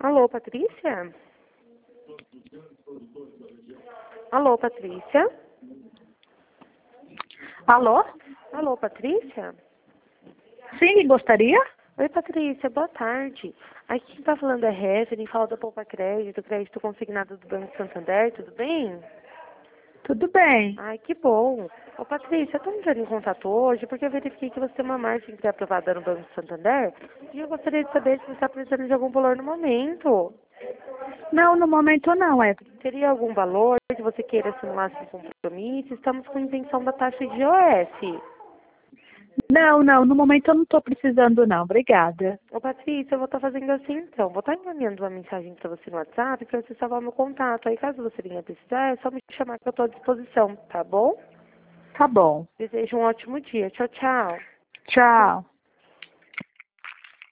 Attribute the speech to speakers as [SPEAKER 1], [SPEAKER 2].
[SPEAKER 1] Alô, Patrícia? Alô, Patrícia?
[SPEAKER 2] Alô?
[SPEAKER 1] Alô, Patrícia?
[SPEAKER 2] Sim, gostaria?
[SPEAKER 1] Oi, Patrícia, boa tarde. Aqui quem tá falando é Reverend, fala da Poupa Crédito, crédito consignado do Banco Santander, tudo bem?
[SPEAKER 2] Tudo bem.
[SPEAKER 1] Ai, que bom. Ô, Patrícia, eu tô entrando em contato hoje porque eu verifiquei que você tem uma margem pré-aprovada no Banco Santander e eu gostaria de saber se você está precisando de algum valor no momento.
[SPEAKER 2] Não, no momento não, Evelyn.
[SPEAKER 1] Teria algum valor que você queira simular esse compromisso? Estamos com isenção da taxa de IOF.
[SPEAKER 2] Não, no momento eu não estou precisando não, obrigada.
[SPEAKER 1] Ô, Patrícia, eu vou estar fazendo assim então. Vou estar encaminhando uma mensagem para você no WhatsApp para você salvar meu contato. Aí, caso você venha precisar, é só me chamar que eu estou à disposição, tá bom?
[SPEAKER 2] Tá bom.
[SPEAKER 1] Desejo um ótimo dia. Tchau, tchau.
[SPEAKER 2] Tchau.